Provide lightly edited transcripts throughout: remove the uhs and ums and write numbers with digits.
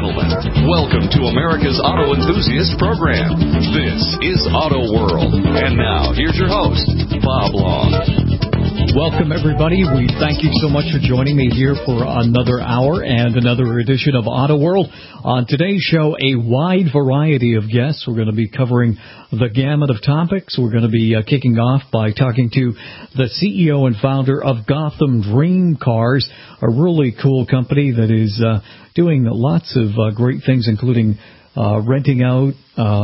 gentlemen, welcome to America's Auto Enthusiast Program. This is Auto World. And now, here's your host, Bob Long. Welcome, everybody. We thank you so much for joining me here for another hour and another edition of Auto World. On today's show, a wide variety of guests. We're going to be covering the gamut of topics. We're going to be kicking off by talking to the CEO and founder of Gotham Dream Cars, a really cool company that is doing lots of great things, including renting out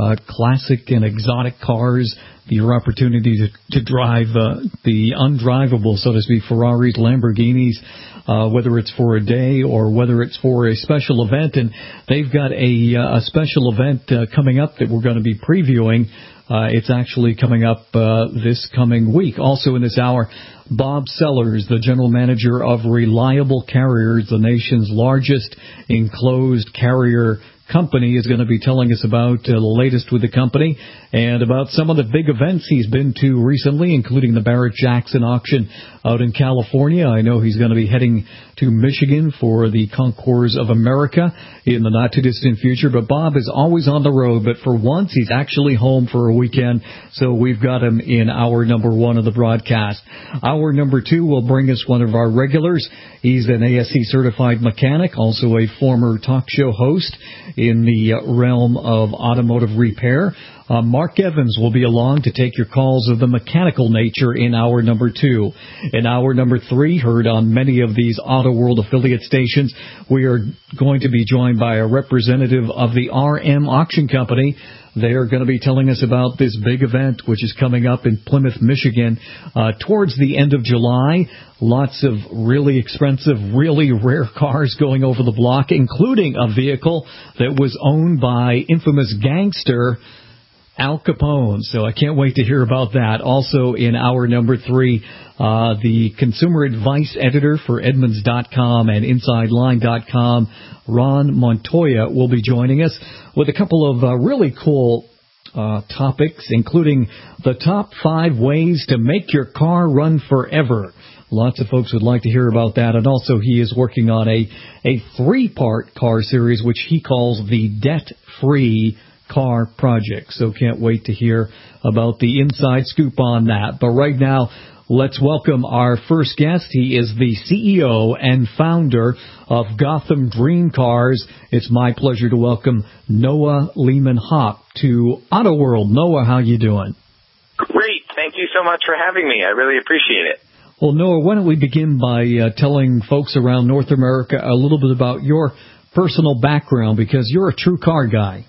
classic and exotic cars, your opportunity to drive the undrivable, so to speak, Ferraris, Lamborghinis, whether it's for a day or whether it's for a special event. And they've got a special event coming up that we're going to be previewing. It's actually coming up this coming week. Also in this hour, Bob Sellers, the general manager of Reliable Carriers, the nation's largest enclosed carrier company, is going to be telling us about the latest with the company and about some of the big events he's been to recently, including the Barrett-Jackson auction out in California. I know he's going to be heading to Michigan for the Concours of America in the not-too-distant future. But Bob is always on the road, but for once he's actually home for a weekend, so we've got him in hour number one of the broadcast. Hour number two will bring us one of our regulars. He's an ASE-certified mechanic, also a former talk show host in the realm of automotive repair. Mark Evans will be along to take your calls of the mechanical nature in hour number two. In hour number three, heard on many of these Auto World affiliate stations, we are going to be joined by a representative of the RM Auction Company. They are going to be telling us about this big event, which is coming up in Plymouth, Michigan, towards the end of July. Lots of really expensive, really rare cars going over the block, including a vehicle that was owned by infamous gangster Al Capone. So I can't wait to hear about that. Also in hour number three, the consumer advice editor for Edmunds.com and InsideLine.com, Ron Montoya, will be joining us with a couple of really cool topics, including the top 5 ways to make your car run forever. Lots of folks would like to hear about that. And also he is working on a 3-part car series, which he calls the Debt-Free Car Project. So can't wait to hear about the inside scoop on that. But right now, let's welcome our first guest. He is the CEO and founder of Gotham Dream Cars. It's my pleasure to welcome Noah Leeman-Hopp to Auto World. Noah, how you doing? Great. Thank you so much for having me. I really appreciate it. Well, Noah, why don't we begin by telling folks around North America a little bit about your personal background, because you're a true car guy.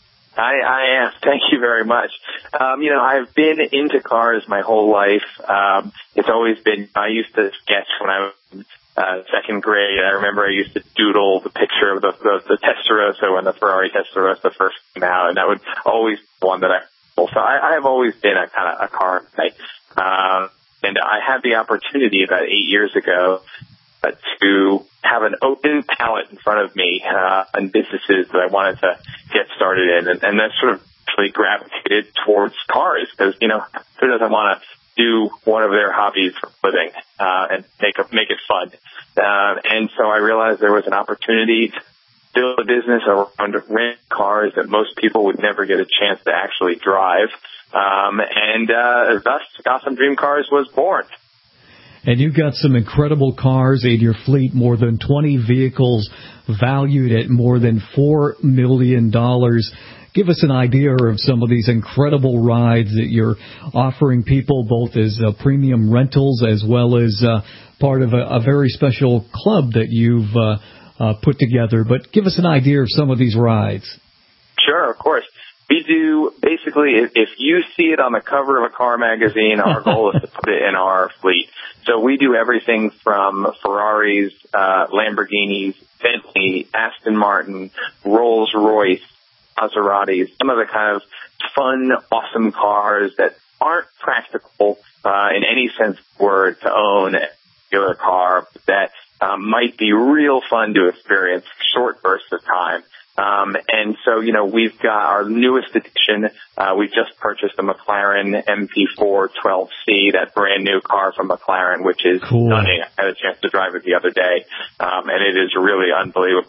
I am. Thank you very much. I've been into cars my whole life. It's always been, I used to sketch when I was in second grade. I remember I used to doodle the picture of the Testarossa when the Ferrari Testarossa first came out, and that would always be one that so I have always been a kind of a car guy. And I had the opportunity about 8 years ago to have an open palette in front of me on businesses that I wanted to get started in. And that sort of actually gravitated towards cars because, who doesn't want to do one of their hobbies for a living and make it fun? And so I realized there was an opportunity to build a business around rent cars that most people would never get a chance to actually drive. And thus Gotham Dream Cars was born. And you've got some incredible cars in your fleet, more than 20 vehicles valued at more than $4 million. Give us an idea of some of these incredible rides that you're offering people, both as premium rentals as well as part of a very special club that you've put together. But give us an idea of some of these rides. Sure, of course. We do, basically, if you see it on the cover of a car magazine, our goal is to put it in our fleet. So we do everything from Ferraris, Lamborghinis, Bentley, Aston Martin, Rolls-Royce, Maseratis, some of the kind of fun, awesome cars that aren't practical in any sense of the word to own a regular car, that might be real fun to experience short bursts of time. And so, we've got our newest edition. We just purchased a McLaren MP4 12C, that brand new car from McLaren, which is cool. Stunning. I had a chance to drive it the other day, and it is really unbelievable.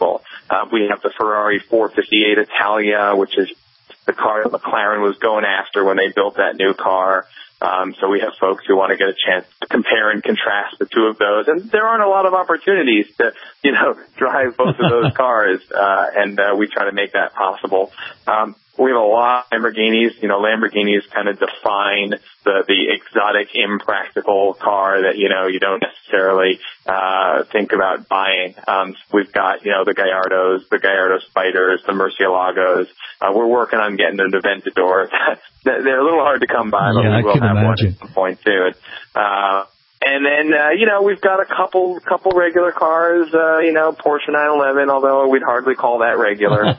We have the Ferrari 458 Italia, which is the car that McLaren was going after when they built that new car. So we have folks who want to get a chance to compare and contrast the two of those. And there aren't a lot of opportunities to, drive both of those cars. And we try to make that possible. We have a lot of Lamborghinis. Lamborghinis kind of define the exotic, impractical car that, you don't necessarily think about buying. We've got, the Gallardos, the Gallardo Spiders, the Murcielagos. We're working on getting an Aventador. They're a little hard to come by, but we will have one at some point too. And then, we've got a couple regular cars, Porsche 911, although we'd hardly call that regular.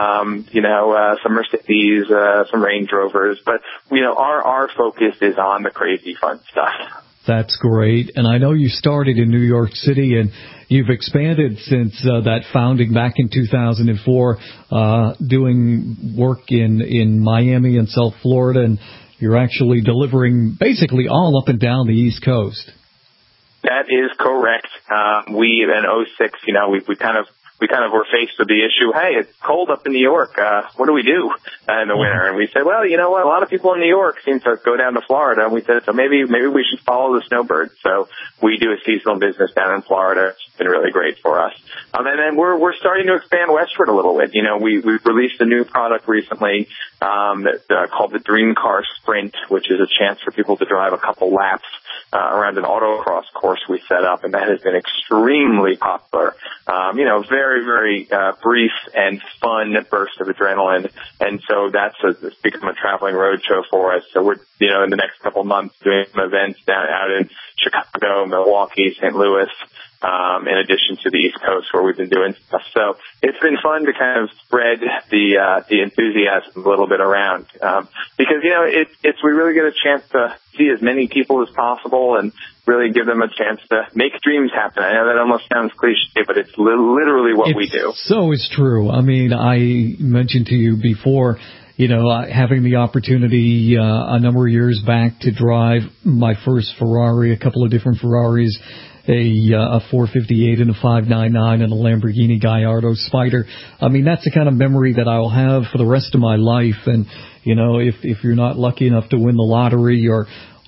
Some Mercedes, some Range Rovers, but, our focus is on the crazy fun stuff. That's great. And I know you started in New York City and you've expanded since that founding back in 2004, doing work in Miami and South Florida, and you're actually delivering basically all up and down the East Coast. That is correct. We, in 2006, we kind of were faced with the issue, hey, it's cold up in New York. What do we do in the winter? And we said, well, you know what? A lot of people in New York seem to go down to Florida. And we said, so maybe we should follow the snowbirds. So we do a seasonal business down in Florida. It's been really great for us. And then we're starting to expand westward a little bit. We've released a new product recently called the Dream Car Sprint, which is a chance for people to drive a couple laps around an autocross course we set up, and that has been extremely popular. Very, very brief and fun burst of adrenaline, and so it's become a traveling road show for us. So we're, in the next couple months doing some events out in Chicago, Milwaukee, St. Louis, in addition to the East Coast where we've been doing stuff. So it's been fun to kind of spread the enthusiasm a little bit around, because, we really get a chance to see as many people as possible and really give them a chance to make dreams happen. I know that almost sounds cliche, but it's literally what we do. So it's true. I mean, I mentioned to you before, having the opportunity a number of years back to drive my first Ferrari, a couple of different Ferraris, a 458 and a 599 and a Lamborghini Gallardo Spider. I mean, that's the kind of memory that I'll have for the rest of my life. And, if you're not lucky enough to win the lottery or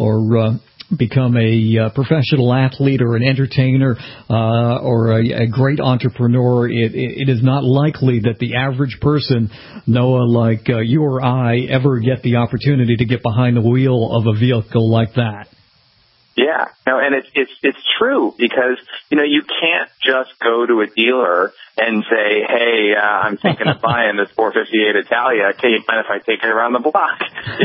become a professional athlete or an entertainer or a great entrepreneur, it is not likely that the average person, Noah, like you or I, ever get the opportunity to get behind the wheel of a vehicle like that. Yeah, and it's true because, you can't just go to a dealer and say, hey, I'm thinking of buying this 458 Italia. Can you mind if I take it around the block?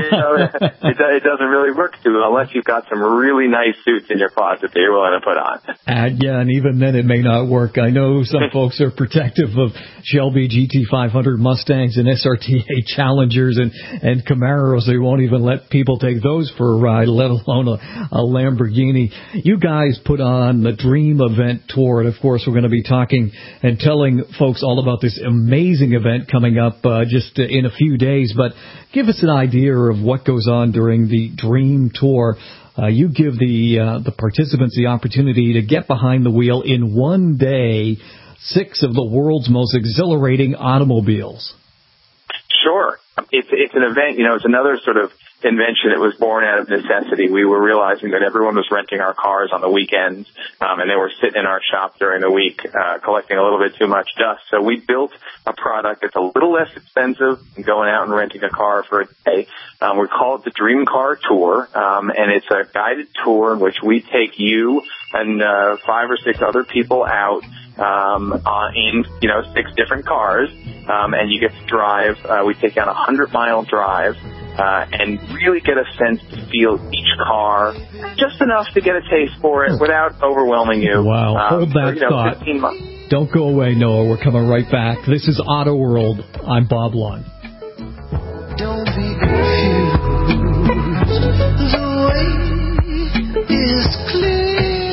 It doesn't really work unless you've got some really nice suits in your closet that you're willing to put on. And even then it may not work. I know some folks are protective of Shelby GT500 Mustangs and SRT8 Challengers and Camaros. They won't even let people take those for a ride, let alone a Lamborghini. You guys put on the Dream Event Tour, and of course we're going to be talking and telling folks all about this amazing event coming up just in a few days. But give us an idea of what goes on during the Dream Tour. You give the participants the opportunity to get behind the wheel in one day 6 of the world's most exhilarating automobiles. Sure. It's an event, it's another sort of invention that was born out of necessity. We were realizing that everyone was renting our cars on the weekends, and they were sitting in our shop during the week, collecting a little bit too much dust. So we built a product that's a little less expensive than going out and renting a car for a day. We call it the Dream Car Tour, and it's a guided tour in which we take you and 5 or 6 other people out in 6 different cars, and you get to drive. We take you on a 100-mile drive and really get a sense to feel each car just enough to get a taste for it without overwhelming you. Wow, hold that thought. 15 months. Don't go away, Noah. We're coming right back. This is Auto World. I'm Bob Lund. Don't be confused. The way is clear.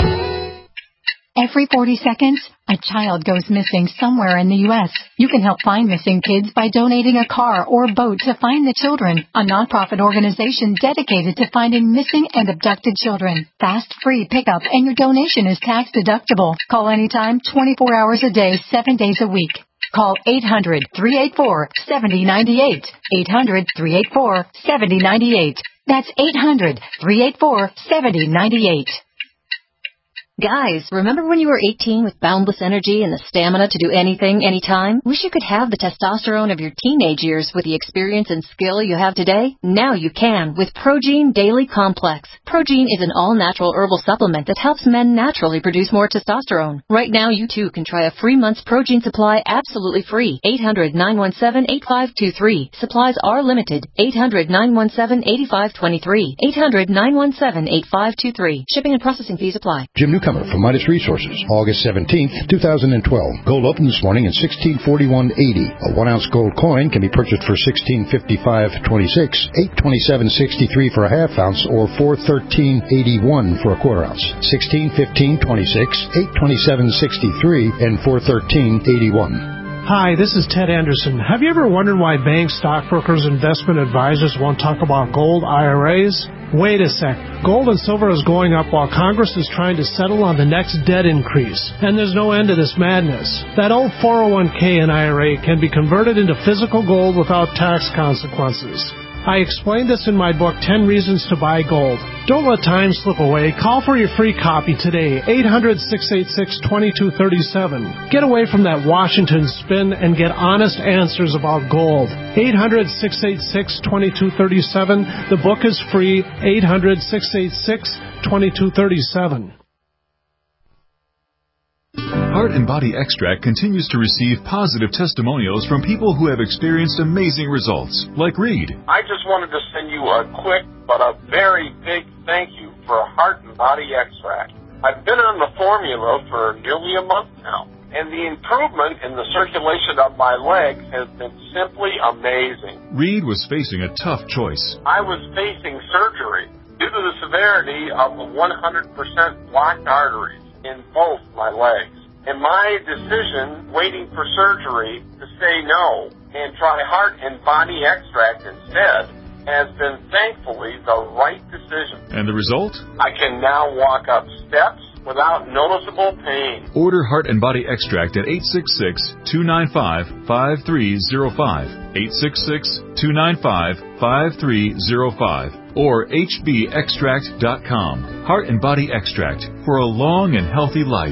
Every 40 seconds, a child goes missing somewhere in the U.S. You can help find missing kids by donating a car or boat to Find the Children, a nonprofit organization dedicated to finding missing and abducted children. Fast, free pickup, and your donation is tax deductible. Call anytime, 24 hours a day, 7 days a week. Call 800-384-7098. 800-384-7098. That's 800-384-7098. Guys, remember when you were 18 with boundless energy and the stamina to do anything, anytime? Wish you could have the testosterone of your teenage years with the experience and skill you have today? Now you can with Progene Daily Complex. Progene is an all-natural herbal supplement that helps men naturally produce more testosterone. Right now, you too can try a free month's Progene supply absolutely free. 800-917-8523. Supplies are limited. 800-917-8523. 800-917-8523. Shipping and processing fees apply. Jim Newcomer from Midas Resources, August 17th, 2012. Gold opened this morning at $1641.80. A 1-ounce gold coin can be purchased for $1655.26, $827.63 for a half ounce, or $413.81 for a quarter ounce. $1615.26, $827.63, and $413.81. Hi, this is Ted Anderson. Have you ever wondered why banks, stockbrokers, investment advisors won't talk about gold IRAs? Wait a sec. Gold and silver is going up while Congress is trying to settle on the next debt increase. And there's no end to this madness. That old 401k and IRA can be converted into physical gold without tax consequences. I explained this in my book, 10 Reasons to Buy Gold. Don't let time slip away. Call for your free copy today, 800-686-2237. Get away from that Washington spin and get honest answers about gold. 800-686-2237. The book is free, 800-686-2237. Heart and Body Extract continues to receive positive testimonials from people who have experienced amazing results, like Reed. I just wanted to send you a quick but a very big thank you for Heart and Body Extract. I've been on the formula for nearly a month now, and the improvement in the circulation of my legs has been simply amazing. Reed was facing a tough choice. I was facing surgery due to the severity of the 100% blocked arteries in both my legs. And my decision, waiting for surgery, to say no and try Heart and Body Extract instead, has been thankfully the right decision. And the result? I can now walk up steps without noticeable pain. Order Heart and Body Extract at 866-295-5305, 866-295-5305, or hbextract.com. Heart and Body Extract for a long and healthy life.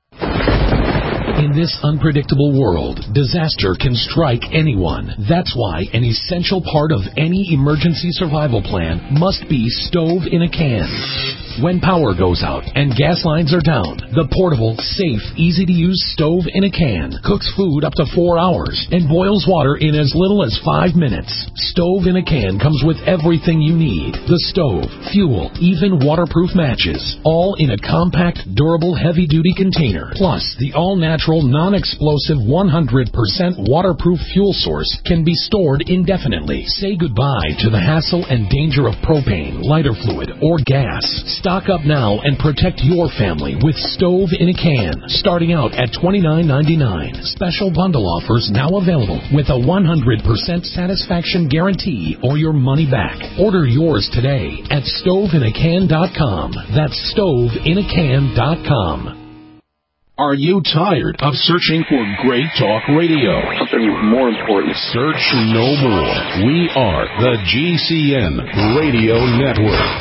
In this unpredictable world, disaster can strike anyone. That's why an essential part of any emergency survival plan must be stove in a can. When power goes out and gas lines are down, the portable, safe, easy-to-use stove in a can cooks food up to 4 hours and boils water in as little as 5 minutes. Stove in a can comes with everything you need. The stove, fuel, even waterproof matches, all in a compact, durable, heavy-duty container. Plus, the all-natural, non-explosive, 100% waterproof fuel source can be stored indefinitely. Say goodbye to the hassle and danger of propane, lighter fluid, or gas. Stock up now and protect your family with Stove in a Can, starting out at $29.99. Special bundle offers now available with a 100% satisfaction guarantee or your money back. Order yours today at stoveinacan.com. That's stoveinacan.com. Are you tired of searching for great talk radio? Something more important. Search no more. We are the GCN Radio Network.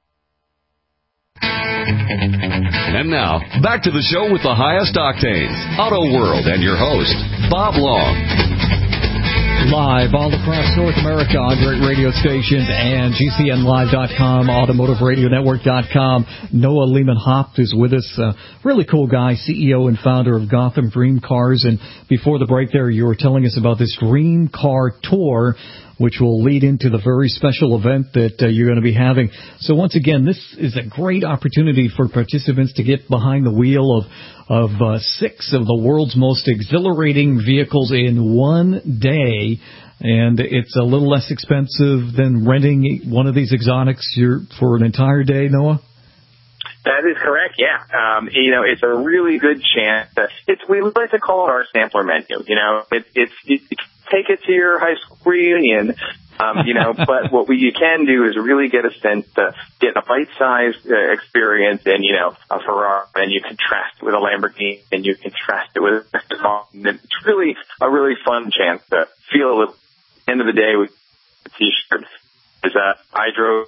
And now, back to the show with the highest octanes, Auto World, and your host, Bob Long. Live all across North America on great radio stations and GCNlive.com, AutomotiveRadioNetwork.com. Noah Lehman Haupt is with us. Really cool guy, CEO and founder of Gotham Dream Cars. And before the break there, you were telling us about this Dream Car Tour, which will lead into the very special event that you're going to be having. So once again, this is a great opportunity for participants to get behind the wheel of 6 of the world's most exhilarating vehicles in one day. And it's a little less expensive than renting one of these exotics for an entire day, Noah? That is correct, yeah. It's a really good chance. We like to call it our sampler menu. It's take it to your high school reunion. But what you can do is really get a sense to get a bite-sized experience in, a Ferrari, and you contrast it with a Lamborghini, and you contrast it with a Ferrari. And it's really a really fun chance to feel a little, at the end of the day with a T-shirt, is I drove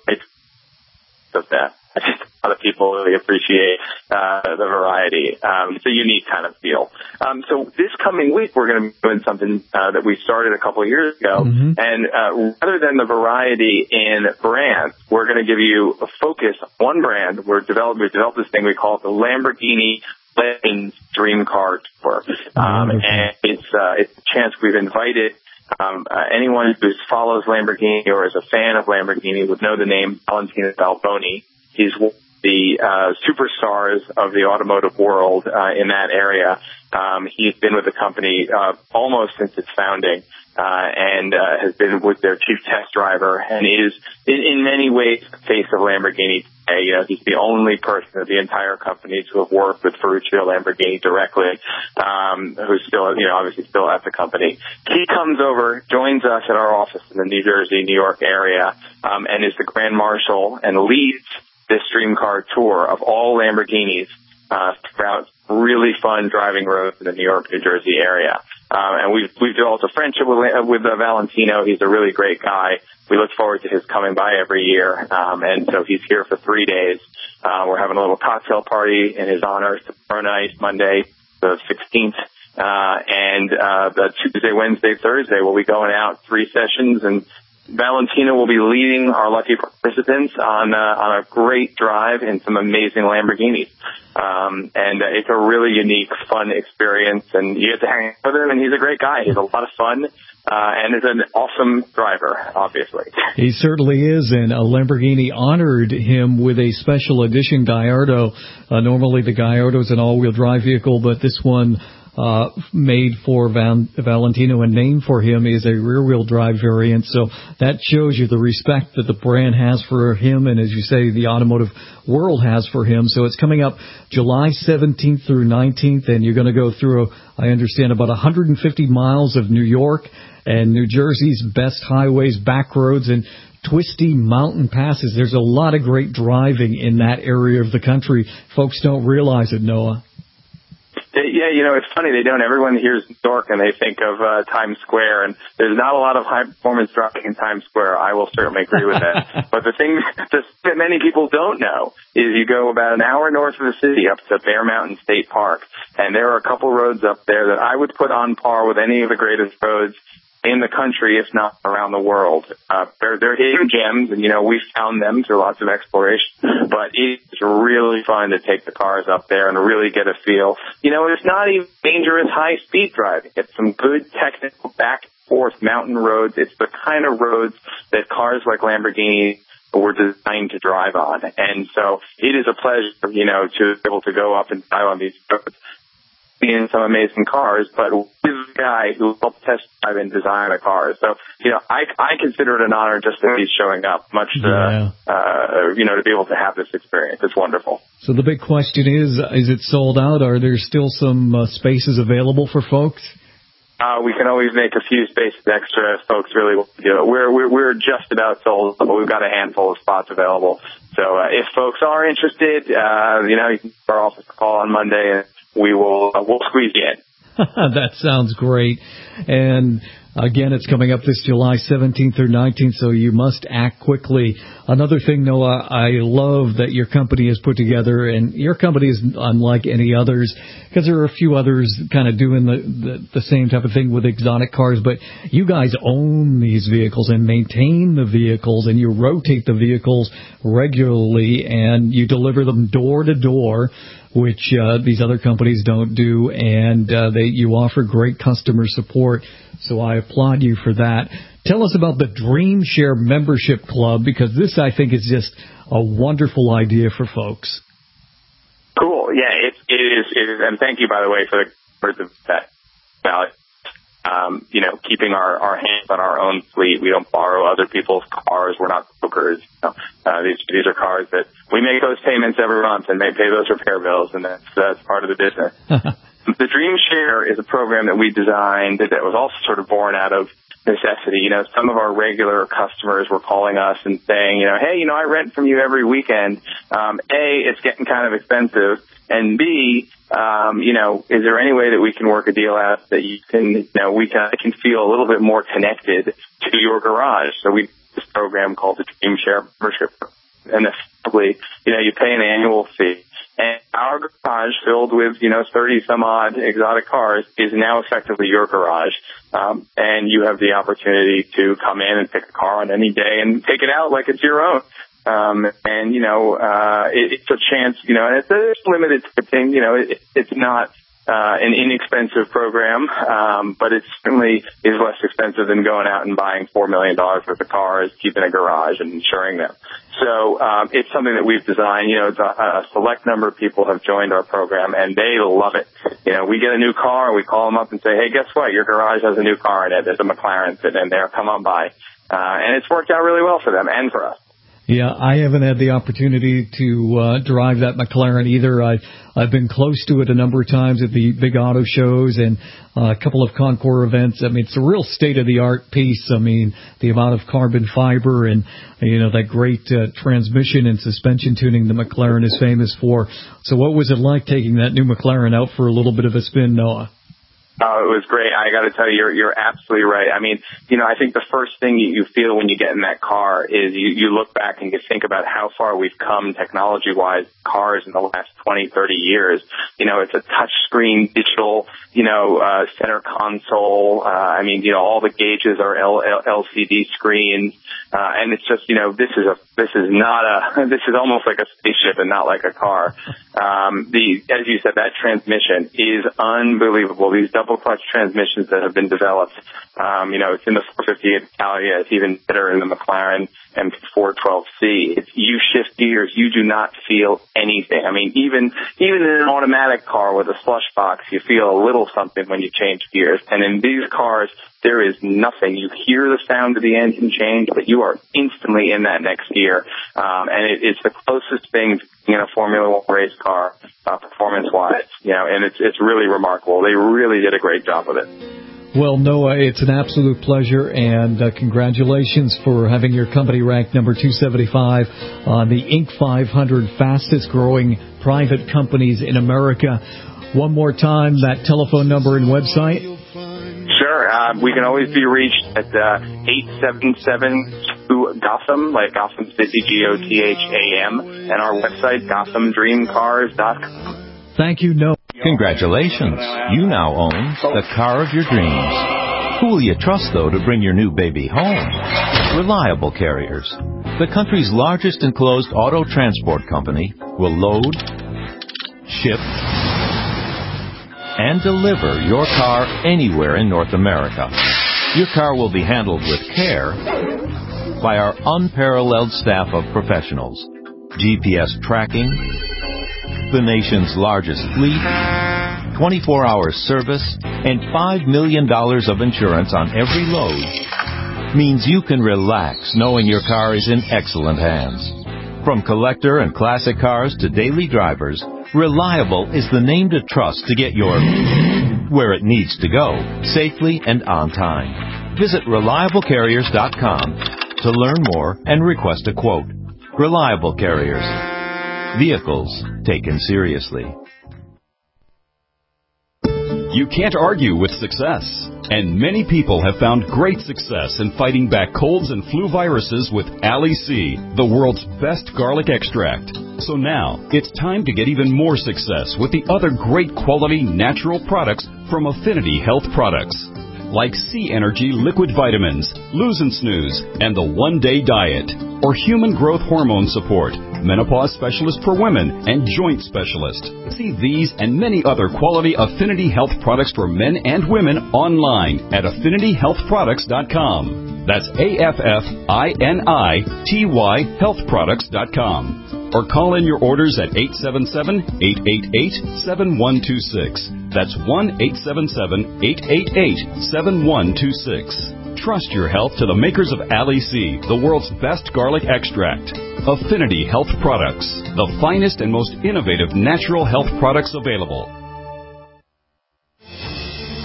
of that. I think a lot of people really appreciate the variety. It's a unique kind of feel. So this coming week, we're going to be doing something that we started a couple of years ago. Mm-hmm. And rather than the variety in brands, we're going to give you a focus on one brand. We developed this thing we call the Lamborghini Legends Dream Car Tour. And it's a chance we've invited anyone who follows Lamborghini or is a fan of Lamborghini would know the name Valentino Balboni. He's one of the superstars of the automotive world in that area. He's been with the company almost since its founding and has been with their chief test driver and is in many ways the face of Lamborghini today. He's the only person of the entire company to have worked with Ferruccio Lamborghini directly, who's still, obviously still at the company. He comes over, joins us at our office in the New Jersey, New York area, and is the Grand Marshal and leads this Dream Car Tour of all Lamborghinis throughout really fun driving roads in the New York, New Jersey area. And we've developed a friendship with Valentino. He's a really great guy. We look forward to his coming by every year. And so he's here for 3 days. We're having a little cocktail party in his honor tomorrow night, Monday, the 16th. And the Tuesday, Wednesday, Thursday, we'll be going out 3 sessions, and Valentino will be leading our lucky participants on a great drive in some amazing Lamborghinis. And it's a really unique, fun experience, and you get to hang out with him, and he's a great guy. He's a lot of fun, and is an awesome driver, obviously. He certainly is, and Lamborghini honored him with a special edition Gallardo. Normally the Gallardo is an all-wheel drive vehicle, but this one made for Valentino and named for him is a rear-wheel drive variant. So that shows you the respect that the brand has for him, and as you say, the automotive world has for him. So it's coming up July 17th through 19th, and you're going to go through, I understand, about 150 miles of New York and New Jersey's best highways, back roads, and twisty mountain passes. There's a lot of great driving in that area of the country. Folks don't realize it, Noah. Yeah, it's funny. They don't. Everyone hears New York and they think of Times Square, and there's not a lot of high-performance driving in Times Square. I will certainly agree with that. But the thing that many people don't know is you go about an hour north of the city up to Bear Mountain State Park, and there are a couple roads up there that I would put on par with any of the greatest roads in the country, if not around the world. They're hidden gems, and, we found them through lots of exploration. But it's really fun to take the cars up there and really get a feel. It's not even dangerous high-speed driving. It's some good technical back-and-forth mountain roads. It's the kind of roads that cars like Lamborghini were designed to drive on. And so it is a pleasure, to be able to go up and drive on these roads, in some amazing cars, but with the guy who helped test drive and design the cars. So, I consider it an honor just that he's showing up, much to be able to have this experience. It's wonderful. So the big question is it sold out? Are there still some spaces available for folks? We can always make a few spaces extra if folks really want to do it. We're just about sold, but we've got a handful of spots available. So if folks are interested, you can give our office a call on Monday, and we'll squeeze you in. That sounds great. And again, it's coming up this July 17th through 19th, so you must act quickly. Another thing, Noah, I love that your company has put together, and your company is unlike any others, because there are a few others kind of doing the same type of thing with exotic cars, but you guys own these vehicles and maintain the vehicles, and you rotate the vehicles regularly, and you deliver them door to door, which these other companies don't do, and you offer great customer support. So I applaud you for that. Tell us about the DreamShare Membership Club, because this, I think, is just a wonderful idea for folks. Cool. Yeah, it is. And thank you, by the way, for the words of that. About keeping our hands on our own fleet. We don't borrow other people's cars. We're not brokers. These are cars that we make those payments every month and they pay those repair bills, and that's part of the business. The Dream Share is a program that we designed that was also sort of born out of necessity. Some of our regular customers were calling us and saying, hey, I rent from you every weekend. A, it's getting kind of expensive. And B, is there any way that we can work a deal out that you can, I can feel a little bit more connected to your garage? So we this program called the Dream Share membership. And effectively, you pay an annual fee. And our garage filled with, 30 some odd exotic cars is now effectively your garage. And you have the opportunity to come in and pick a car on any day and take it out like it's your own. It's a chance, and it's a limited thing, it's not an inexpensive program, but it certainly is less expensive than going out and buying $4 million worth of cars, keeping a garage and insuring them. So it's something that we've designed. A select number of people have joined our program, and they love it. We get a new car, and we call them up and say, hey, guess what? Your garage has a new car in it. There's a McLaren sitting in there. Come on by. And it's worked out really well for them and for us. Yeah, I haven't had the opportunity to drive that McLaren either. I've been close to it a number of times at the big auto shows and a couple of Concours events. I mean, it's a real state-of-the-art piece. I mean, the amount of carbon fiber and, that great transmission and suspension tuning the McLaren is famous for. So what was it like taking that new McLaren out for a little bit of a spin, Noah? Oh, it was great. I got to tell you, you're absolutely right. I mean, I think the first thing you feel when you get in that car is you look back and you think about how far we've come technology-wise, cars in the last 20, 30 years. It's a touchscreen digital, center console. All the gauges are LCD screens. And it's just, this is almost like a spaceship and not like a car. As you said, that transmission is unbelievable. These double clutch transmissions that have been developed, it's in the 450 Italia. It's even better in the McLaren MP412C. You shift gears, you do not feel anything. I mean, even in an automatic car with a slush box, you feel a little something when you change gears. And in these cars, there is nothing. You hear the sound of the engine change, but you are instantly in that next gear. And it's the closest thing in a Formula One race car, performance-wise, and it's really remarkable. They really did a great job with it. Well, Noah, it's an absolute pleasure, and congratulations for having your company ranked number 275 on the Inc. 500 fastest-growing private companies in America. One more time, that telephone number and website. Sure. We can always be reached at 877-GOTHAM, like Gotham City, GOTHAM, and our website, GothamDreamCars.com. Thank you, Noah. Congratulations. You now own the car of your dreams. Who will you trust, though, to bring your new baby home? Reliable Carriers, the country's largest enclosed auto transport company, will load, ship, and deliver your car anywhere in North America. Your car will be handled with care by our unparalleled staff of professionals. GPS tracking, the nation's largest fleet, 24-hour service, and $5 million of insurance on every load means you can relax knowing your car is in excellent hands. From collector and classic cars to daily drivers, Reliable is the name to trust to get your where it needs to go, safely and on time. Visit ReliableCarriers.com to learn more and request a quote. Reliable Carriers. Vehicles taken seriously. You can't argue with success. And many people have found great success in fighting back colds and flu viruses with Ali-C, the world's best garlic extract. So now, it's time to get even more success with the other great quality natural products from Affinity Health Products. Like C Energy Liquid Vitamins, Lose and Snooze, and the One Day Diet. Or Human Growth Hormone Support, Menopause Specialist for Women, and Joint Specialist. See these and many other quality Affinity Health products for men and women online at AffinityHealthProducts.com. That's AFFINITY healthproducts.com. Or call in your orders at 877-888-7126. That's 1-877-888-7126. Trust your health to the makers of Ali-C, the world's best garlic extract. Affinity Health Products, the finest and most innovative natural health products available.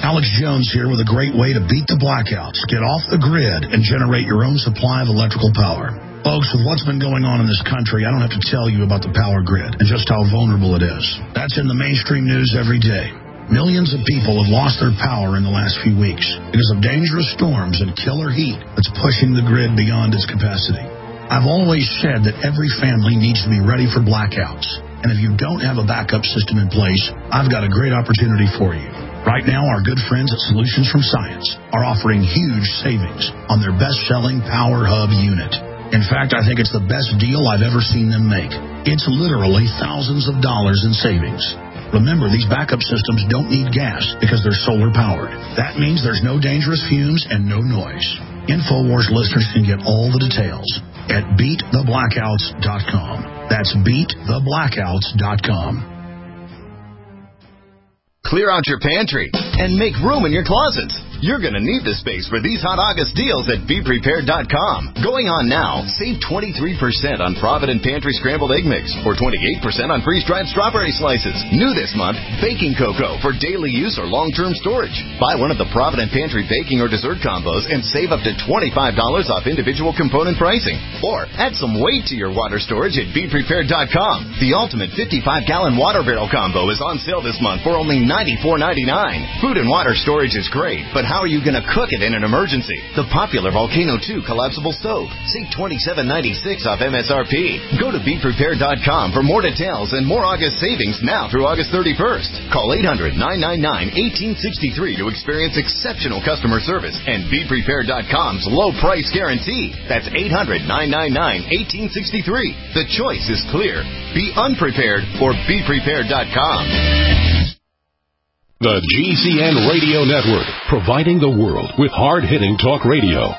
Alex Jones here with a great way to beat the blackouts, get off the grid, and generate your own supply of electrical power. Folks, with what's been going on in this country, I don't have to tell you about the power grid and just how vulnerable it is. That's in the mainstream news every day. Millions of people have lost their power in the last few weeks because of dangerous storms and killer heat that's pushing the grid beyond its capacity. I've always said that every family needs to be ready for blackouts. And if you don't have a backup system in place, I've got a great opportunity for you. Right now, our good friends at Solutions from Science are offering huge savings on their best-selling Power Hub unit. In fact, I think it's the best deal I've ever seen them make. It's literally thousands of dollars in savings. Remember, these backup systems don't need gas because they're solar-powered. That means there's no dangerous fumes and no noise. InfoWars listeners can get all the details at BeatTheBlackouts.com. That's BeatTheBlackouts.com. Clear out your pantry and make room in your closets. You're going to need the space for these hot August deals at BePrepared.com. Going on now, save 23% on Provident Pantry Scrambled Egg Mix or 28% on freeze-dried strawberry slices. New this month, baking cocoa for daily use or long-term storage. Buy one of the Provident Pantry baking or dessert combos and save up to $25 off individual component pricing. Or add some weight to your water storage at BePrepared.com. The ultimate 55-gallon water barrel combo is on sale this month for only $94.99. Food and water storage is great, but how are you going to cook it in an emergency? The popular Volcano 2 collapsible stove. Save $27.96 off MSRP. Go to BePrepared.com for more details and more August savings now through August 31st. Call 800-999-1863 to experience exceptional customer service and BePrepared.com's low price guarantee. That's 800-999-1863. The choice is clear. Be unprepared or BePrepared.com. The GCN Radio Network, providing the world with hard-hitting talk radio.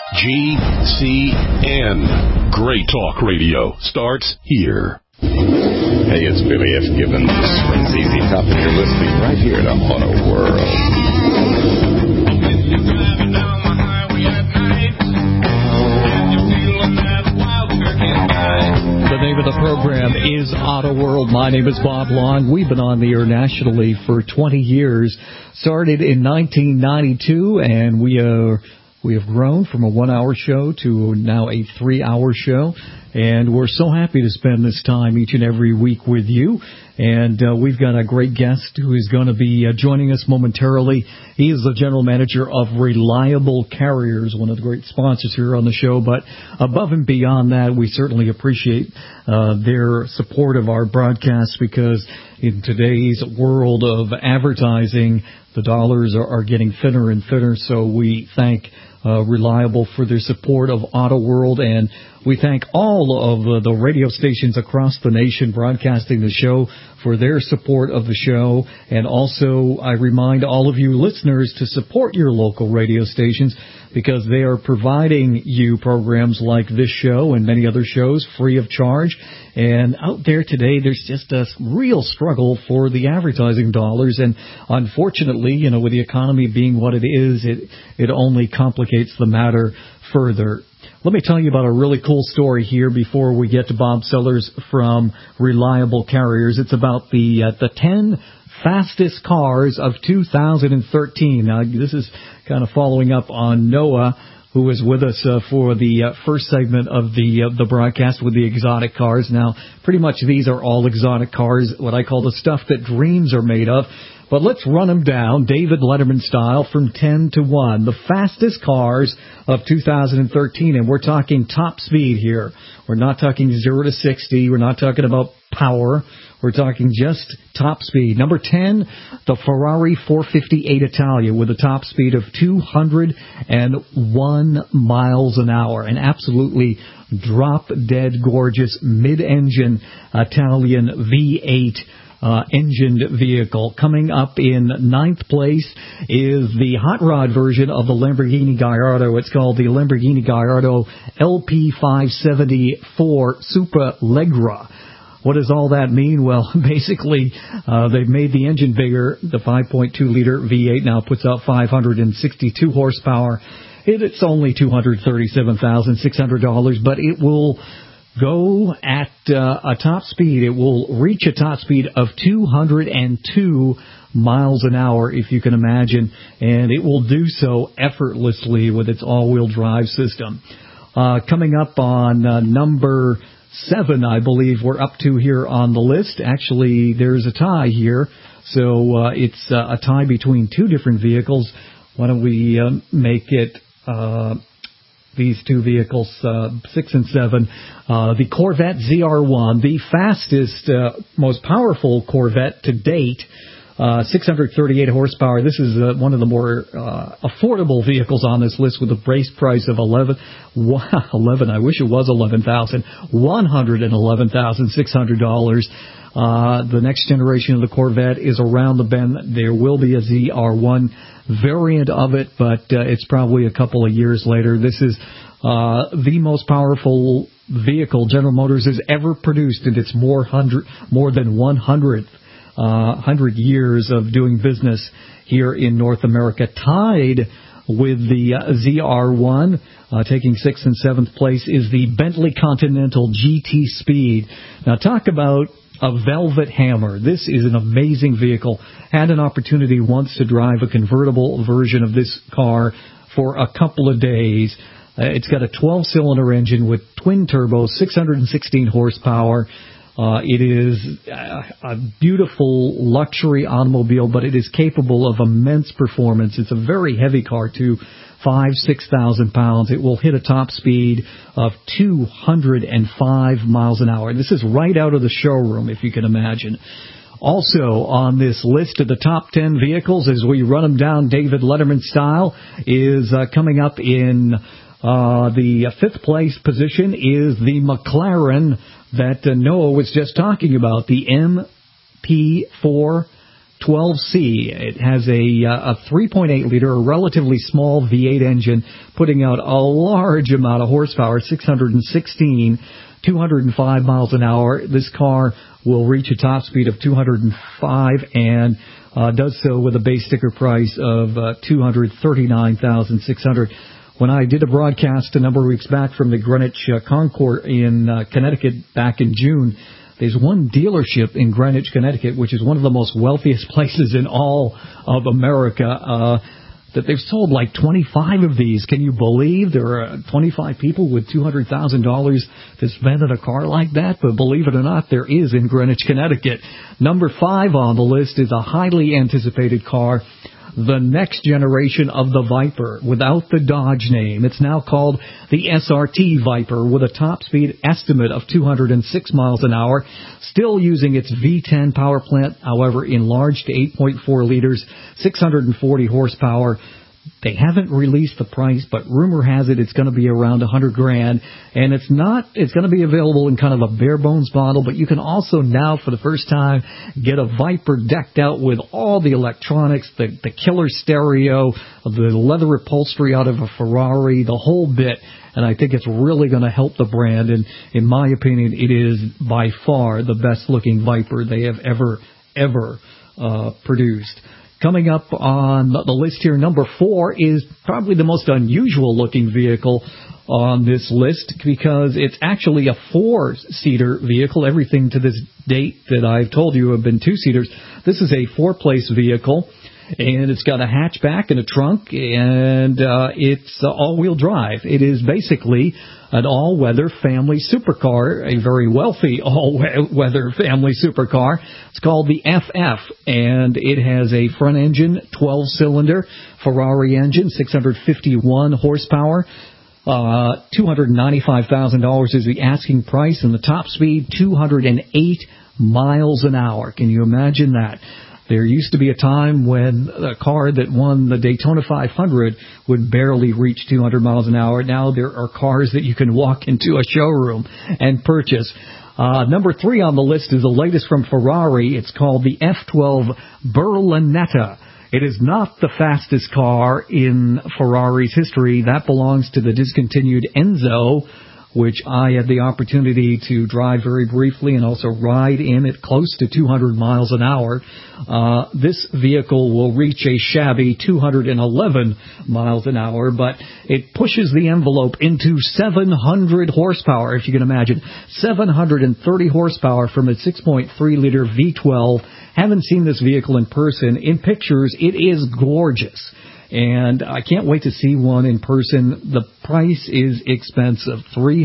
GCN. Great talk radio starts here. Hey, it's Billy F. Gibbons from ZZ Top, and you're listening right here to Auto World. The name of the program is Auto World. My name is Bob Long. We've been on the air nationally for 20 years. Started in 1992, and we have grown from a 1-hour show to now a 3-hour show. And we're so happy to spend this time each and every week with you. And we've got a great guest who is going to be joining us momentarily. He is the general manager of Reliable Carriers, one of the great sponsors here on the show. But above and beyond that, we certainly appreciate their support of our broadcast, because in today's world of advertising, the dollars are getting thinner and thinner. So we thank Reliable for their support of Auto World, and we thank all of the radio stations across the nation broadcasting the show for their support of the show. And also, I remind all of you listeners to support your local radio stations, because they are providing you programs like this show and many other shows free of charge. And out there today, there's just a real struggle for the advertising dollars. And unfortunately, with the economy being what it is, it only complicates the matter further. Let me tell you about a really cool story here before we get to Bob Sellers from Reliable Carriers. It's about the 10 fastest cars of 2013. Now, this is kind of following up on Noah, who was with us for the first segment of the broadcast with the exotic cars. Now, pretty much these are all exotic cars, what I call the stuff that dreams are made of. But let's run them down, David Letterman style, from 10 to 1. The fastest cars of 2013, and we're talking top speed here. We're not talking 0 to 60. We're not talking about power. We're talking just top speed. Number 10, the Ferrari 458 Italia with a top speed of 201 miles an hour. An absolutely drop-dead gorgeous mid-engine Italian V8 engined vehicle. Coming up in 9th place is the hot rod version of the Lamborghini Gallardo. It's called the Lamborghini Gallardo LP574 Superleggera. What does all that mean? Well, basically, they've made the engine bigger. The 5.2-liter V8 now puts out 562 horsepower. It's only $237,600, but it will go at a top speed. It will reach a top speed of 202 miles an hour, if you can imagine, and it will do so effortlessly with its all-wheel drive system. Coming up on number 7, I believe we're up to here on the list. Actually, there's a tie here, so it's a tie between two different vehicles. Why don't we make it these two vehicles, 6 and 7. The Corvette ZR1, the fastest, most powerful Corvette to date, 638 horsepower. This is one of the more affordable vehicles on this list with a base price of $111,600. The next generation of the Corvette is around the bend. There will be a ZR1 variant of it, but it's probably a couple of years later. This is the most powerful vehicle General Motors has ever produced in its more than 100 years of doing business here in North America. Tied with the ZR1, taking 6th and 7th place, is the Bentley Continental GT Speed. Now, talk about a velvet hammer. This is an amazing vehicle. Had an opportunity once to drive a convertible version of this car for a couple of days. It's got a 12-cylinder engine with twin turbos, 616 horsepower. It is a beautiful luxury automobile, but it is capable of immense performance. It's a very heavy car, too, 6,000 pounds. It will hit a top speed of 205 miles an hour. This is right out of the showroom, if you can imagine. Also on this list of the top 10 vehicles, as we run them down David Letterman style, is coming up in the 5th place position is the McLaren that Noah was just talking about, the MP412C. It has a 3.8 liter, a relatively small V8 engine, putting out a large amount of horsepower, 616, 205 miles an hour. This car will reach a top speed of 205 and does so with a base sticker price of $239,600. When I did a broadcast a number of weeks back from the Greenwich Concours in Connecticut back in June, there's one dealership in Greenwich, Connecticut, which is one of the most wealthiest places in all of America, that they've sold like 25 of these. Can you believe there are 25 people with $200,000 to spend on a car like that? But believe it or not, there is in Greenwich, Connecticut. Number 5 on the list is a highly anticipated car, the next generation of the Viper, without the Dodge name. It's now called the SRT Viper, with a top speed estimate of 206 miles an hour, still using its V10 power plant, however enlarged to 8.4 liters, 640 horsepower. They haven't released the price, but rumor has it it's going to be around $100,000, and it's going to be available in kind of a bare bones model, but you can also now, for the first time, get a Viper decked out with all the electronics, the killer stereo, the leather upholstery out of a Ferrari, the whole bit, and I think it's really going to help the brand, and in my opinion, it is by far the best looking Viper they have ever produced. Coming up on the list here, number 4 is probably the most unusual looking vehicle on this list, because it's actually a 4-seater vehicle. Everything to this date that I've told you have been 2-seaters. This is a 4-place vehicle, and it's got a hatchback and a trunk, and it's all-wheel drive. It is basically an all-weather family supercar, a very wealthy all-weather family supercar. It's called the FF, and it has a front engine, 12-cylinder Ferrari engine, 651 horsepower. $295,000 is the asking price, and the top speed, 208 miles an hour. Can you imagine that? There used to be a time when a car that won the Daytona 500 would barely reach 200 miles an hour. Now there are cars that you can walk into a showroom and purchase. Number 3 on the list is the latest from Ferrari. It's called the F12 Berlinetta. It is not the fastest car in Ferrari's history. That belongs to the discontinued Enzo, which I had the opportunity to drive very briefly and also ride in at close to 200 miles an hour. This vehicle will reach a shabby 211 miles an hour, but it pushes the envelope into 700 horsepower, if you can imagine. 730 horsepower from a 6.3-liter V12. Haven't seen this vehicle in person. In pictures, it is gorgeous. And I can't wait to see one in person. The price is expensive,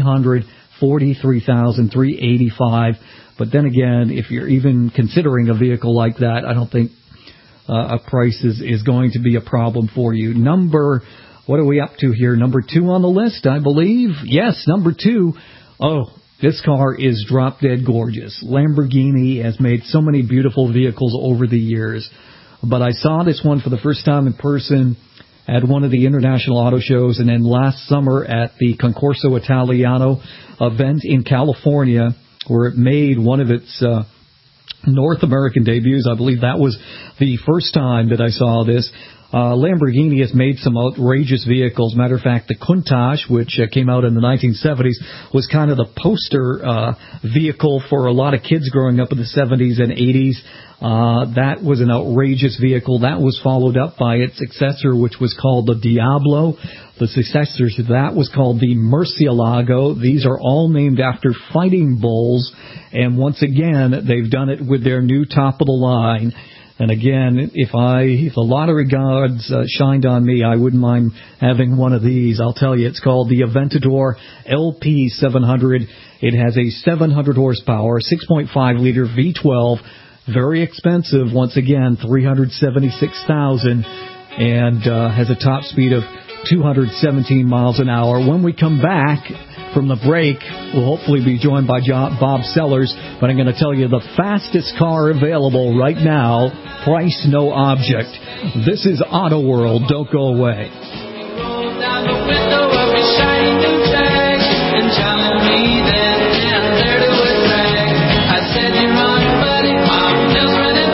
$343,385. But then again, if you're even considering a vehicle like that, I don't think a price is going to be a problem for you. What are we up to here? Number 2 on the list, I believe. Yes, number 2. Oh, this car is drop dead gorgeous. Lamborghini has made so many beautiful vehicles over the years. But I saw this one for the first time in person at one of the international auto shows, and then last summer at the Concorso Italiano event in California, where it made one of its North American debuts. I believe that was the first time that I saw this. Lamborghini has made some outrageous vehicles. Matter of fact, the Countach, which came out in the 1970s, was kind of the poster vehicle for a lot of kids growing up in the 70s and 80s. That was an outrageous vehicle. That was followed up by its successor, which was called the Diablo. The successor to that was called the Murcielago. These are all named after fighting bulls. And once again, they've done it with their new top of the line. And again, if the lottery gods shined on me, I wouldn't mind having one of these. I'll tell you, it's called the Aventador LP700. It has a 700 horsepower, 6.5-liter V12. Very expensive, once again, $376,000, and has a top speed of 217 miles an hour. When we come back from the break, we'll hopefully be joined by Bob Sellers, but I'm going to tell you the fastest car available right now, price no object. This is Auto World. Don't go away. Roll down the window of your shiny new tag and telling me that I'm dirty with rag. I said you're on, buddy, I'm just running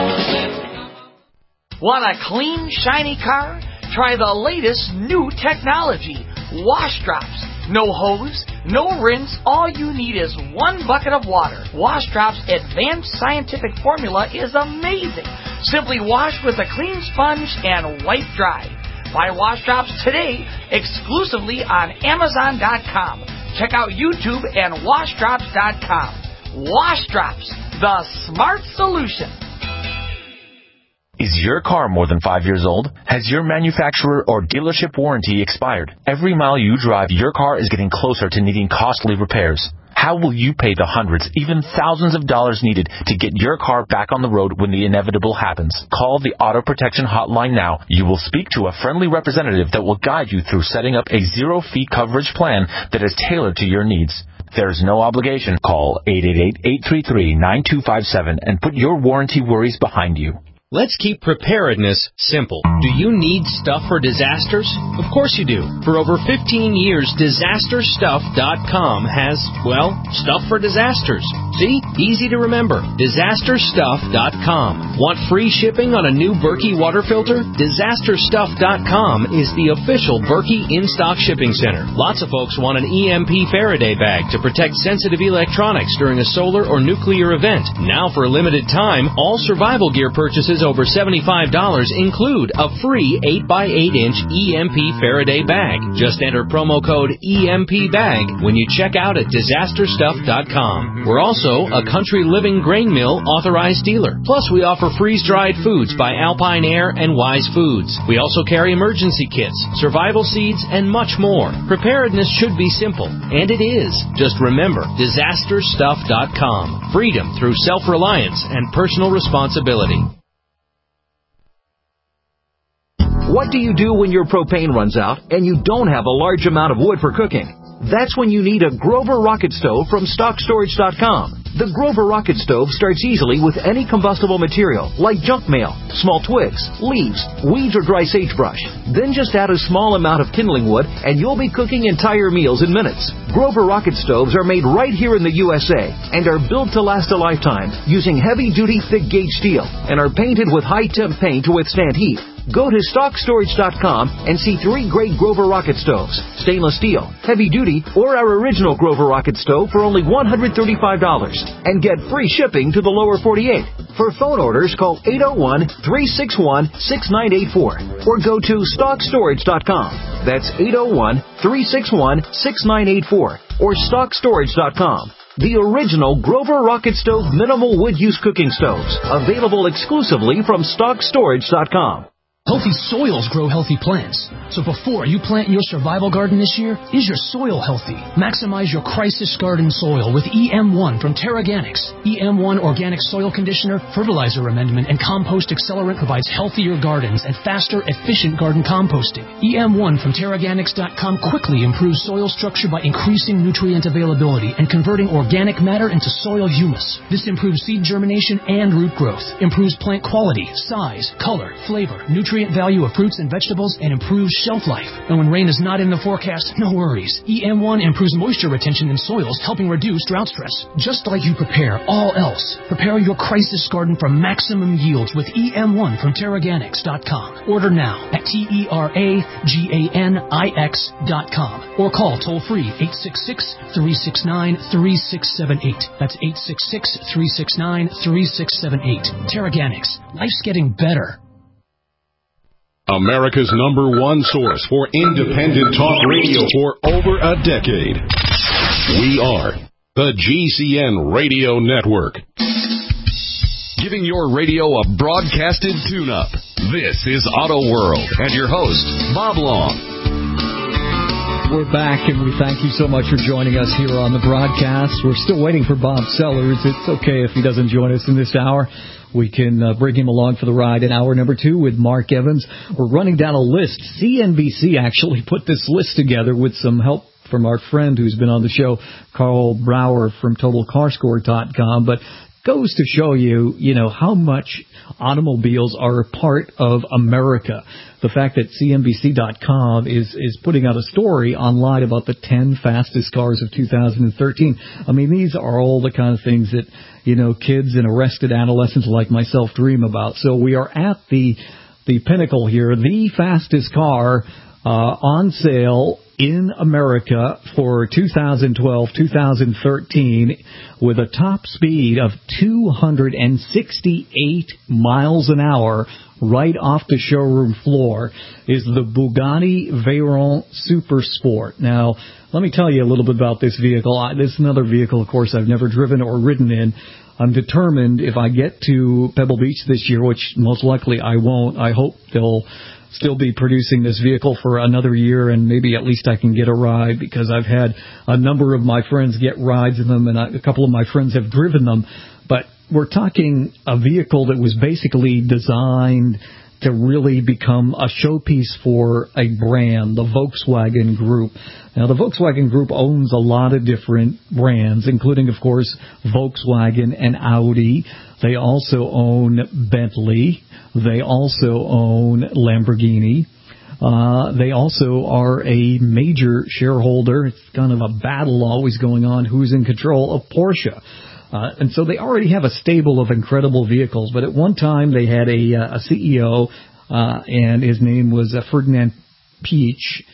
fine. Want a clean, shiny car? Try the latest new technology, wash drops. No hose, no rinse, all you need is one bucket of water. Wash Drop's advanced scientific formula is amazing. Simply wash with a clean sponge and wipe dry. Buy Wash Drops today exclusively on Amazon.com. Check out YouTube and WashDrops.com. Wash Drops, the smart solution. Is your car more than 5 years old? Has your manufacturer or dealership warranty expired? Every mile you drive, your car is getting closer to needing costly repairs. How will you pay the hundreds, even thousands of dollars needed to get your car back on the road when the inevitable happens? Call the Auto Protection Hotline now. You will speak to a friendly representative that will guide you through setting up a zero-fee coverage plan that is tailored to your needs. There's no obligation. Call 888-833-9257 and put your warranty worries behind you. Let's keep preparedness simple. Do you need stuff for disasters? Of course you do. For over 15 years, DisasterStuff.com has, well, stuff for disasters. See? Easy to remember. DisasterStuff.com. Want free shipping on a new Berkey water filter? DisasterStuff.com is the official Berkey in-stock shipping center. Lots of folks want an EMP Faraday bag to protect sensitive electronics during a solar or nuclear event. Now for a limited time, all survival gear purchases over $75 include a free 8x8-inch EMP Faraday bag. Just enter promo code EMPBAG when you check out at DisasterStuff.com. We're also a Country Living Grain Mill authorized dealer. Plus, we offer freeze-dried foods by Alpine Air and Wise Foods. We also carry emergency kits, survival seeds, and much more. Preparedness should be simple, and it is. Just remember, DisasterStuff.com. Freedom through self-reliance and personal responsibility. What do you do when your propane runs out and you don't have a large amount of wood for cooking? That's when you need a Grover Rocket Stove from StockStorage.com. The Grover Rocket Stove starts easily with any combustible material, like junk mail, small twigs, leaves, weeds, or dry sagebrush. Then just add a small amount of kindling wood, and you'll be cooking entire meals in minutes. Grover Rocket Stoves are made right here in the USA and are built to last a lifetime using heavy-duty, thick-gauge steel and are painted with high-temp paint to withstand heat. Go to StockStorage.com and see 3 great Grover rocket stoves, stainless steel, heavy duty, or our original Grover rocket stove for only $135, and get free shipping to the lower 48. For phone orders, call 801-361-6984 or go to StockStorage.com. That's 801-361-6984 or StockStorage.com. The original Grover Rocket Stove Minimal Wood Use Cooking Stoves, available exclusively from StockStorage.com. Healthy soils grow healthy plants. So before you plant your survival garden this year, is your soil healthy? Maximize your crisis garden soil with EM1 from Terraganics. EM1 Organic Soil Conditioner, Fertilizer Amendment, and Compost Accelerant provides healthier gardens and faster, efficient garden composting. EM1 from Terraganics.com quickly improves soil structure by increasing nutrient availability and converting organic matter into soil humus. This improves seed germination and root growth, improves plant quality, size, color, flavor, nutrient value of fruits and vegetables, and improves shelf life. And when rain is not in the forecast, no worries. EM1 improves moisture retention in soils, helping reduce drought stress. Just like you prepare all else, prepare your crisis garden for maximum yields with EM1 from Terraganics.com. Order now at TERAGANIX.com or call toll-free 866-369-3678. That's 866-369-3678. Terraganics. Life's getting better. America's #1 source for independent talk radio for over a decade. We are the GCN Radio Network. Giving your radio a broadcasted tune-up. This is Auto World and your host, Bob Long. We're back, and we thank you so much for joining us here on the broadcast. We're still waiting for Bob Sellers. It's okay if he doesn't join us in this hour. We can bring him along for the ride in hour number 2 with Mark Evans. We're running down a list. CNBC actually put this list together with some help from our friend who's been on the show, Carl Brower from TotalCarScore.com. But goes to show you, how much automobiles are a part of America. The fact that CNBC.com is putting out a story online about the 10 fastest cars of 2013. I mean, these are all the kind of things that, kids and arrested adolescents like myself dream about. So we are at the pinnacle here, the fastest car on sale in America for 2012-2013 with a top speed of 268 miles an hour right off the showroom floor is the Bugatti Veyron Super Sport. Now, let me tell you a little bit about this vehicle. This is another vehicle, of course, I've never driven or ridden in. I'm determined if I get to Pebble Beach this year, which most likely I won't, I hope they'll still be producing this vehicle for another year, and maybe at least I can get a ride, because I've had a number of my friends get rides in them, and a couple of my friends have driven them. But we're talking a vehicle that was basically designed to really become a showpiece for a brand, the Volkswagen Group. Now, the Volkswagen Group owns a lot of different brands, including, of course, Volkswagen and Audi. They also own Bentley. They also own Lamborghini. They also are a major shareholder. It's kind of a battle always going on who's in control of Porsche. And so they already have a stable of incredible vehicles. But at one time they had a CEO, and his name was Ferdinand Piech.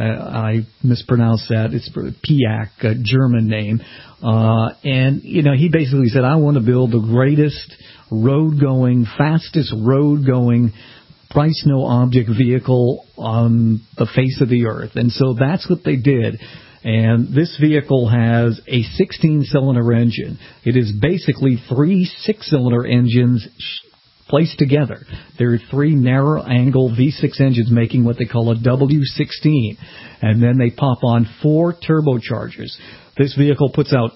I mispronounced that. It's Piach, a German name. And, he basically said, I want to build the greatest road-going, fastest road-going, price-no-object vehicle on the face of the earth. And so that's what they did. And this vehicle has a 16-cylinder engine. It is basically 3 6-cylinder engines placed together. There are 3 narrow-angle V6 engines making what they call a W16. And then they pop on 4 turbochargers. This vehicle puts out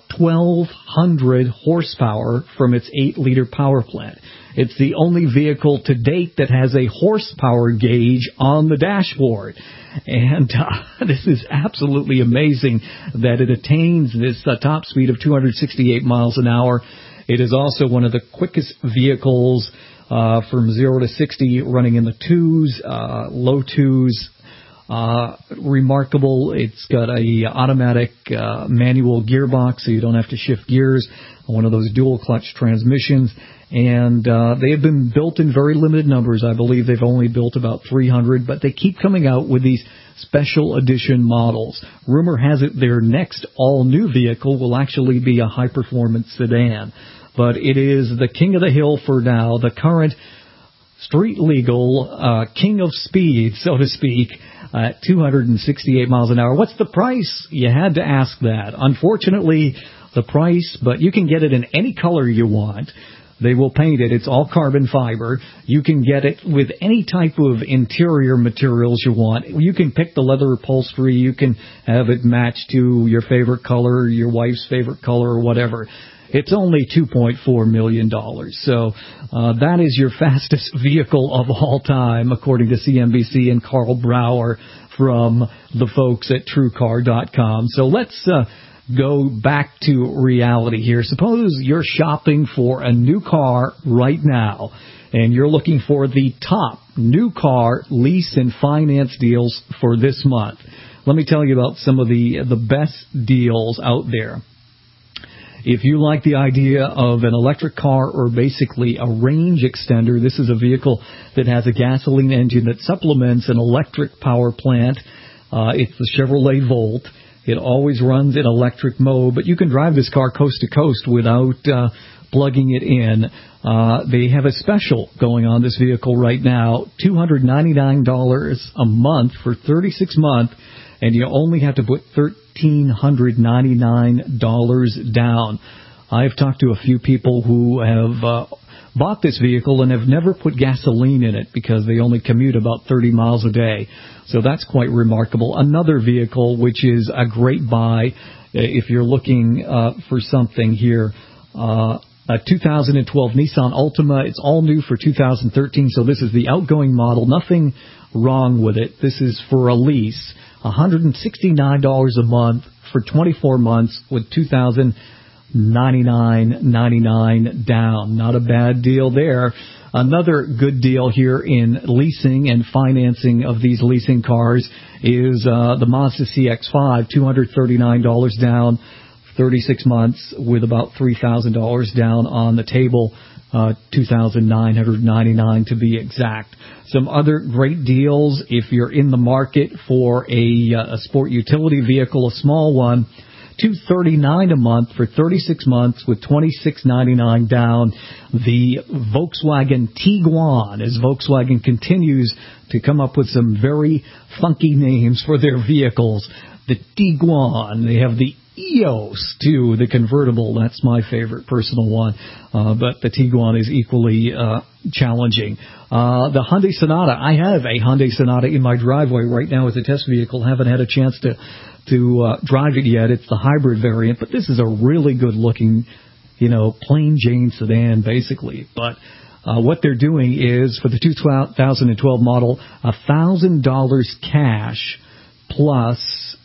1,200 horsepower from its 8-liter power plant. It's the only vehicle to date that has a horsepower gauge on the dashboard. And this is absolutely amazing that it attains this top speed of 268 miles an hour. It is also one of the quickest vehicles from 0 to 60 running in the 2s, low 2s. Remarkable. It's got a automatic manual gearbox, so you don't have to shift gears. One of those dual clutch transmissions. And they have been built in very limited numbers. I believe they've only built about 300, but they keep coming out with these special edition models. Rumor has it their next all-new vehicle will actually be a high-performance sedan. But it is the king of the hill for now, the current street-legal king of speed, so to speak, at 268 miles an hour. What's the price? You had to ask that. Unfortunately, the price, but you can get it in any color you want. They will paint it. It's all carbon fiber. You can get it with any type of interior materials you want. You can pick the leather upholstery. You can have it match to your favorite color, your wife's favorite color, or whatever. It's only $2.4 million. So that is your fastest vehicle of all time, according to CNBC and Carl Brower from the folks at TrueCar.com. So let's go back to reality here. Suppose you're shopping for a new car right now, and you're looking for the top new car lease and finance deals for this month. Let me tell you about some of the best deals out there. If you like the idea of an electric car or basically a range extender, this is a vehicle that has a gasoline engine that supplements an electric power plant. It's the Chevrolet Volt. It always runs in electric mode, but you can drive this car coast to coast without plugging it in. They have a special going on this vehicle right now, $299 a month for 36 months, and you only have to put $1,399 down. I've talked to a few people who have bought this vehicle and have never put gasoline in it because they only commute about 30 miles a day. So that's quite remarkable. Another vehicle which is a great buy if you're looking for something here, a 2012 Nissan Altima. It's all new for 2013, so this is the outgoing model. Nothing wrong with it. This is for a lease. $169 a month for 24 months with $2,099.99 down. Not a bad deal there. Another good deal here in leasing and financing of these leasing cars is the Mazda CX-5, $239 down, 36 months with about $3,000 down on the table, $2,999 to be exact. Some other great deals if you're in the market for a sport utility vehicle, a small one, $239 a month for 36 months with $26.99 down. The Volkswagen Tiguan, as Volkswagen continues to come up with some very funky names for their vehicles. The Tiguan, they have the EOS, too, the convertible. That's my favorite personal one. But the Tiguan is equally challenging. The Hyundai Sonata. I have a Hyundai Sonata in my driveway right now as a test vehicle. Haven't had a chance to drive it yet. It's the hybrid variant, but this is a really good-looking, plain Jane sedan, basically. But what they're doing is, for the 2012 model, $1,000 cash plus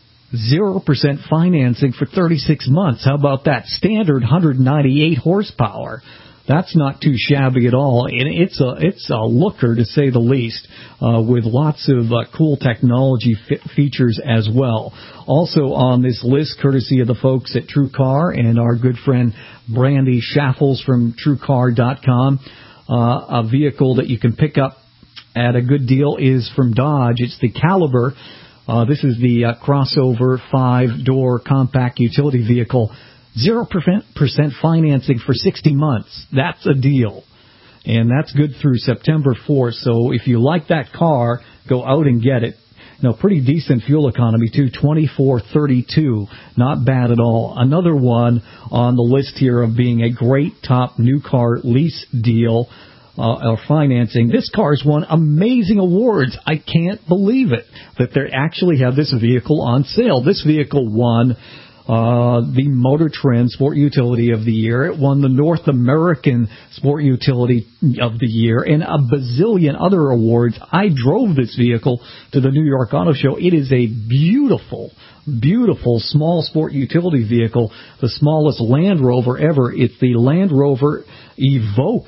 0% financing for 36 months. How about that? Standard 198 horsepower. That's not too shabby at all. And it's a looker, to say the least, with lots of cool technology features as well. Also on this list, courtesy of the folks at TrueCar and our good friend Brandy Schaffels from TrueCar.com, a vehicle that you can pick up at a good deal is from Dodge. It's the Caliber. This is the crossover 5-door compact utility vehicle. 0% financing for 60 months. That's a deal. And that's good through September 4th. So if you like that car, go out and get it. Pretty decent fuel economy, too, $24.32. Not bad at all. Another one on the list here of being a great top new car lease deal or financing. This car's won amazing awards. I can't believe it that they actually have this vehicle on sale. This vehicle won the Motor Trend Sport Utility of the Year. It won the North American Sport Utility of the Year and a bazillion other awards. I drove this vehicle to the New York Auto Show. It is a beautiful, beautiful small sport utility vehicle, the smallest Land Rover ever. It's the Land Rover Evoque.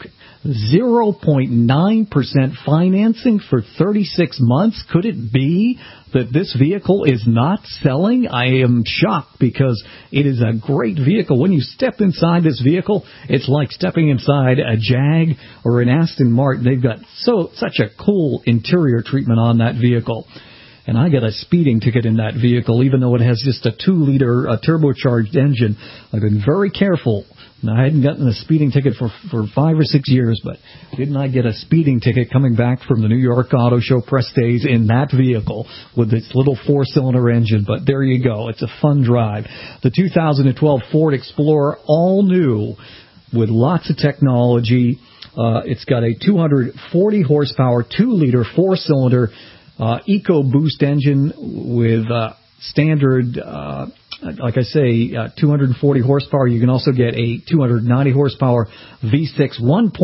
0.9% financing for 36 months. Could it be that this vehicle is not selling? I am shocked because it is a great vehicle. When you step inside this vehicle, it's like stepping inside a Jag or an Aston Martin. They've got such a cool interior treatment on that vehicle. And I got a speeding ticket in that vehicle, even though it has just a 2-liter turbocharged engine. I've been very careful. Now, I hadn't gotten a speeding ticket for 5 or 6 years, but didn't I get a speeding ticket coming back from the New York Auto Show press days in that vehicle with its little 4-cylinder engine? But there you go. It's a fun drive. The 2012 Ford Explorer, all new with lots of technology. It's got a 240 horsepower, 2-liter, 4-cylinder EcoBoost engine with standard, like I say, 240 horsepower. You can also get a 290 horsepower V6,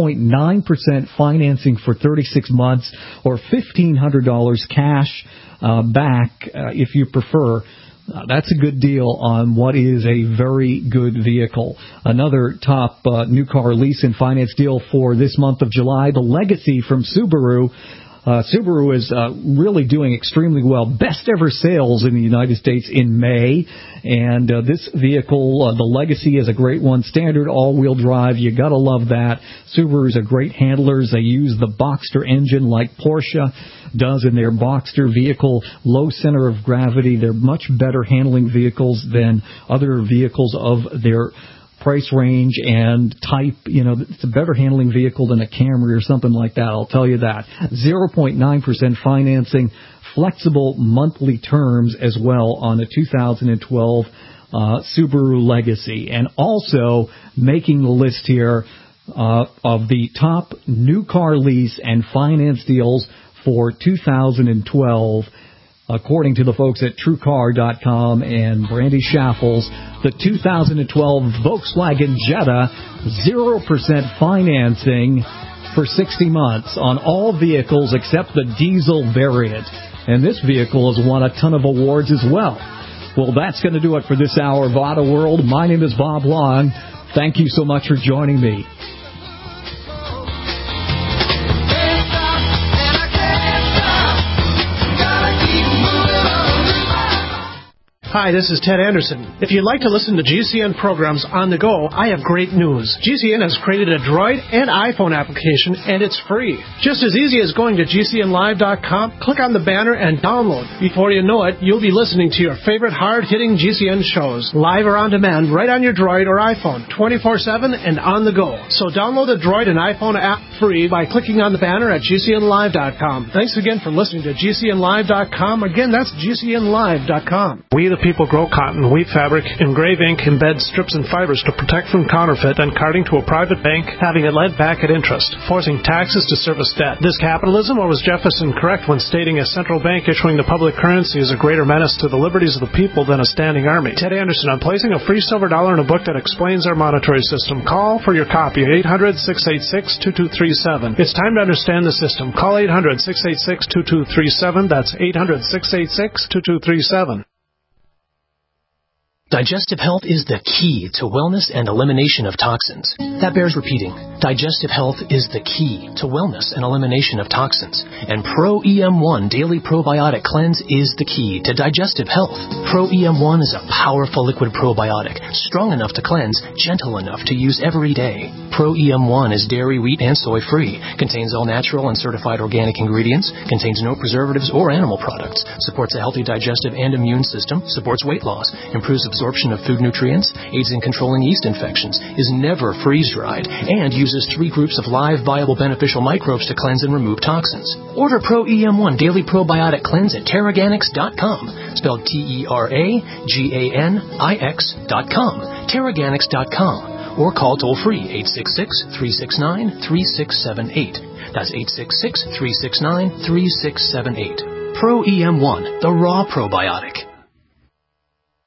1.9% financing for 36 months, or $1,500 cash back if you prefer. That's a good deal on what is a very good vehicle. Another top new car lease and finance deal for this month of July, the Legacy from Subaru. Subaru is really doing extremely well. Best ever sales in the United States in May. And this vehicle, the Legacy, is a great one. Standard all-wheel drive. You got to love that. Subarus are great handlers. They use the Boxster engine like Porsche does in their Boxster vehicle. Low center of gravity. They're much better handling vehicles than other vehicles of their price range and type. You know, it's a better handling vehicle than a Camry or something like that, I'll tell you that. 0.9% financing, flexible monthly terms as well on the 2012 Subaru Legacy. And also making the list here of the top new car lease and finance deals for 2012. According to the folks at TrueCar.com and Brandy Schaffels, the 2012 Volkswagen Jetta, 0% financing for 60 months on all vehicles except the diesel variant. And this vehicle has won a ton of awards as well. Well, that's going to do it for this hour of Auto World. My name is Bob Long. Thank you so much for joining me. Hi, this is Ted Anderson. If you'd like to listen to GCN programs on the go, I have great news. GCN has created a Droid and iPhone application, and it's free. Just as easy as going to GCNlive.com, click on the banner, and download. Before you know it, you'll be listening to your favorite hard-hitting GCN shows, live or on demand, right on your Droid or iPhone, 24/7 and on the go. So download the Droid and iPhone app free by clicking on the banner at GCNlive.com. Thanks again for listening to GCNlive.com. Again, that's GCNlive.com. We, the people, grow cotton, weave fabric, engrave ink, embed strips and fibers to protect from counterfeit and carting to a private bank, having it lent back at interest, forcing taxes to service debt. This capitalism, or was Jefferson correct when stating a central bank issuing the public currency is a greater menace to the liberties of the people than a standing army? Ted Anderson, I'm placing a free silver dollar in a book that explains our monetary system. Call for your copy, 800-686-2237. It's time to understand the system. Call 800-686-2237. That's 800-686-2237. Digestive health is the key to wellness and elimination of toxins. That bears repeating. Digestive health is the key to wellness and elimination of toxins. And Pro EM1 Daily Probiotic Cleanse is the key to digestive health. Pro EM1 is a powerful liquid probiotic, strong enough to cleanse, gentle enough to use every day. Pro EM1 is dairy, wheat, and soy free, contains all natural and certified organic ingredients, contains no preservatives or animal products, supports a healthy digestive and immune system, supports weight loss, improves absorption of food nutrients, aids in controlling yeast infections, is never freeze-dried, and uses 3 groups of live, viable, beneficial microbes to cleanse and remove toxins. Order Pro EM1 Daily Probiotic Cleanse at Teraganix.com, spelled Teraganix.com, Teraganix.com, or call toll-free 866-369-3678. That's 866-369-3678. Pro EM1, the raw probiotic.